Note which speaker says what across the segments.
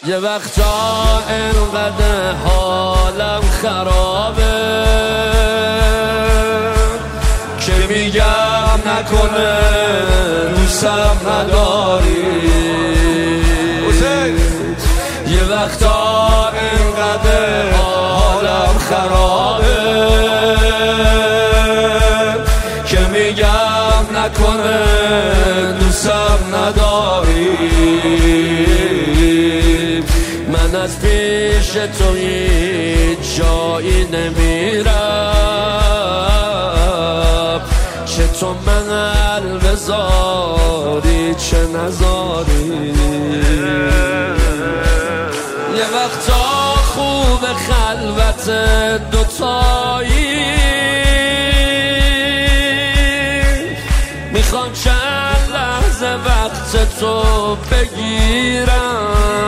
Speaker 1: یه وقتا انقدر حالم خرابه که میگم نکنه دوستم نداری. یه وقتا انقدر حالم خرابه که میگم نکنه دوستم نداری. من از پیش تو هیچ جایی نمیرم، چه تو من بذاری چه نذاری. یه وقتا خوب خلوت دوتایی، میخوام چند لحظه وقت تو بگیرم.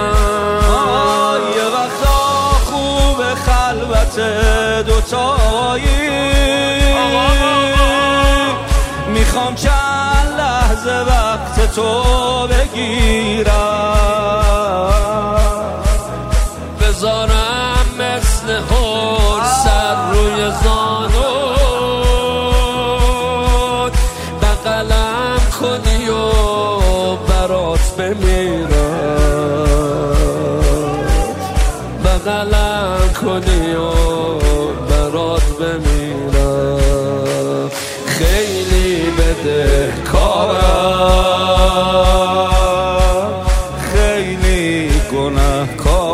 Speaker 2: یه وقتا خوب خلوت دوتایی، میخوام چند لحظه وقت تو بگیرم.
Speaker 1: بذارم مثل هر سر روی زانوت، بغلم کنی و برات بمیرم، بغلم کنی و برات بمیرم. خیلی بده کارم،
Speaker 2: خیلی گناه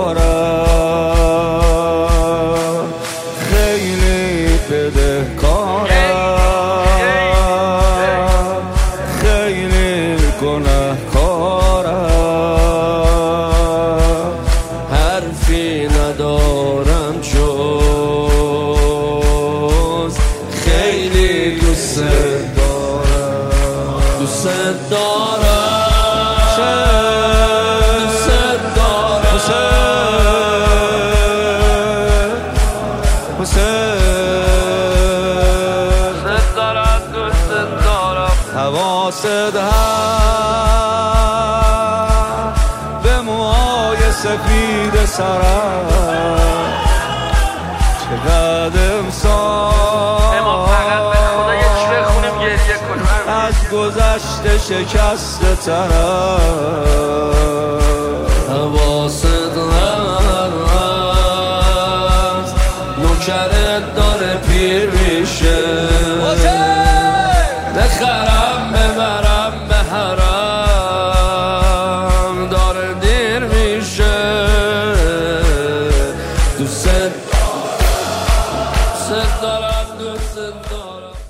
Speaker 2: کارم، خیلی بده کارم، خیلی گناه کارم.
Speaker 1: حرفی ندارم جز خیلی دوست دارم، دوست دارم، دوست دارم،
Speaker 2: دوست دارم، دوست دارم. حواست هست به موهای سفید سرم، چقدر امسال از گذشته شکسته ترم.
Speaker 1: حواست هست نوکرت داره پیر میشه، بخرم ببرم به حرم داره دیر میشه. دوست دارم، دوست دارم.